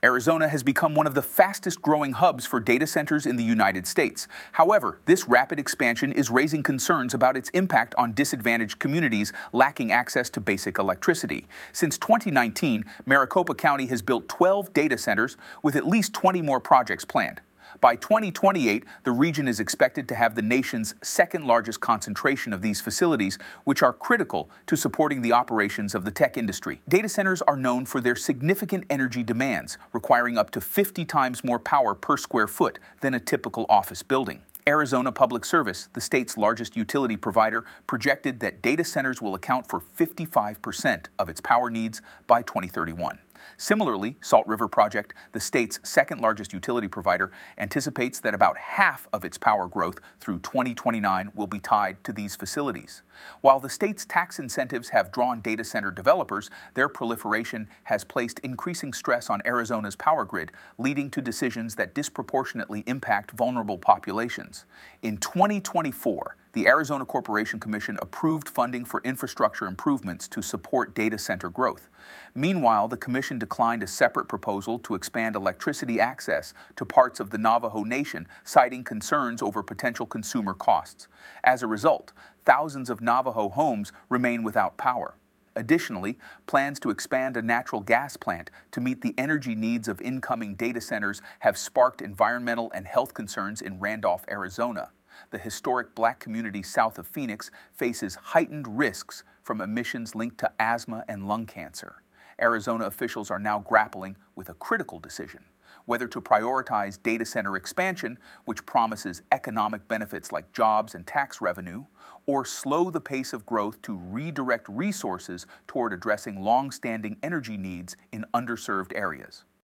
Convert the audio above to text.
Arizona has become one of the fastest growing hubs for data centers in the United States. However, this rapid expansion is raising concerns about its impact on disadvantaged communities lacking access to basic electricity. Since 2019, Maricopa County has built 12 data centers with at least 20 more projects planned. By 2028, the region is expected to have the nation's second largest concentration of these facilities, which are critical to supporting the operations of the tech industry. Data centers are known for their significant energy demands, requiring up to 50 times more power per square foot than a typical office building. Arizona Public Service, the state's largest utility provider, projected that data centers will account for 55% of its power needs by 2031. Similarly, Salt River Project, the state's second largest utility provider, anticipates that about half of its power growth through 2029 will be tied to these facilities. While the state's tax incentives have drawn data center developers, their proliferation has placed increasing stress on Arizona's power grid, leading to decisions that disproportionately impact vulnerable populations. In 2024, the Arizona Corporation Commission approved funding for infrastructure improvements to support data center growth. Meanwhile, the commission declined a separate proposal to expand electricity access to parts of the Navajo Nation, citing concerns over potential consumer costs. As a result, thousands of Navajo homes remain without power. Additionally, plans to expand a natural gas plant to meet the energy needs of incoming data centers have sparked environmental and health concerns in Randolph, Arizona. The historic Black community south of Phoenix faces heightened risks from emissions linked to asthma and lung cancer. Arizona officials are now grappling with a critical decision: whether to prioritize data center expansion, which promises economic benefits like jobs and tax revenue, or slow the pace of growth to redirect resources toward addressing long-standing energy needs in underserved areas.